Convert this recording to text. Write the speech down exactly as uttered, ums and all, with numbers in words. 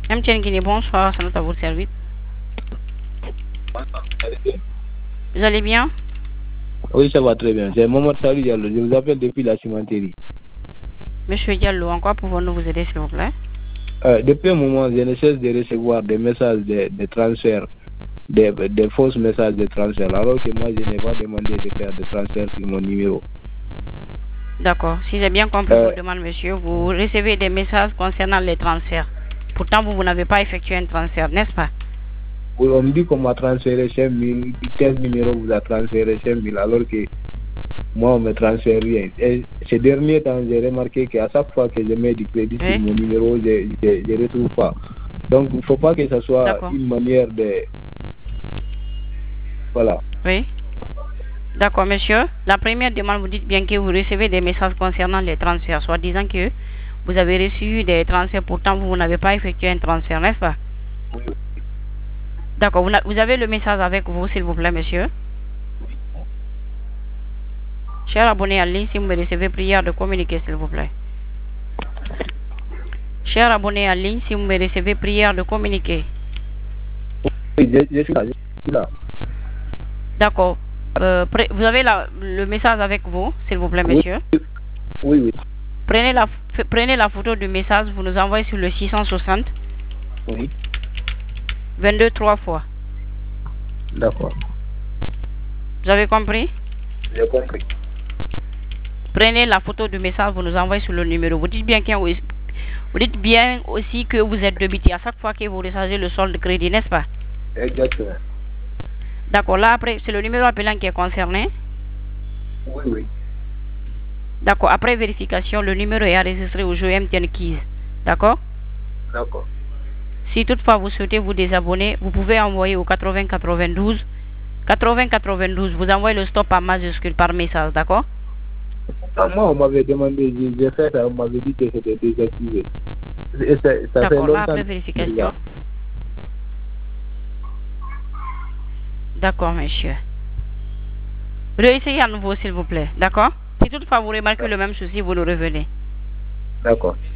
M T N Guinée, bonsoir, ça note à votre service. Vous allez bien? Oui, ça va très bien. C'est Mohamed Salou Diallo. Je vous appelle depuis la cimenterie. Monsieur Diallo, en quoi pouvons-nous vous aider, s'il vous plaît? Euh, depuis un moment, je ne cesse de recevoir des messages de, de transfert, des, des fausses messages de transfert, alors que moi, je n'ai pas demandé de faire de transfert sur mon numéro. D'accord. Si j'ai bien compris Euh, vos demandes, monsieur, vous recevez des messages concernant les transferts. Pourtant, vous, vous n'avez pas effectué un transfert, n'est-ce pas? oui, on me dit qu'on m'a transféré cinq mille, quel numéro vous a transféré cinq mille, alors que moi, on ne me transfère rien. Et ces derniers temps, j'ai remarqué qu'à chaque fois que je mets du crédit Oui. sur mon numéro, je ne retrouve pas. Donc, il ne faut pas que ce soit une manière de... Voilà. Oui. D'accord, monsieur. La première demande, vous dites bien que vous recevez des messages concernant les transferts, soit disant que vous avez reçu des transferts, pourtant vous, vous n'avez pas effectué un transfert, n'est-ce pas? Oui. D'accord. Vous, vous avez le message avec vous, s'il vous plaît, monsieur? Cher abonné en ligne, si vous me recevez, prière de communiquer, s'il vous plaît. Cher abonné en ligne, si vous me recevez, prière de communiquer. Oui, je, je suis là. Je suis là. D'accord. Euh, vous avez la, le message avec vous, s'il vous plaît, monsieur? Oui, oui. oui. Prenez la, prenez la photo du message, vous nous envoyez sur le six cent soixante. Oui. vingt-deux trois fois. D'accord. Vous avez compris? J'ai compris. Prenez la photo du message, vous nous envoyez sur le numéro. Vous dites bien, vous dites bien aussi que vous êtes débité à chaque fois que vous rechargez le solde de crédit, n'est-ce pas? Exactement. D'accord, là après, c'est le numéro appelant qui est concerné? Oui, oui. D'accord, après vérification, le numéro est enregistré au jeu M T N Keys. D'accord? D'accord. Si toutefois vous souhaitez vous désabonner, vous pouvez envoyer au quatre-vingts quatre-vingt-douze. quatre-vingts quatre-vingt-douze, vous envoyez le stop en majuscule par message, d'accord? Moi, on m'avait demandé, j'ai fait ça, on m'avait dit que c'était désactivé. D'accord, là après vérification. D'accord, monsieur. Réessayez à nouveau, s'il vous plaît, d'accord? Si toutefois vous remarquez le même souci, vous nous revenez. D'accord.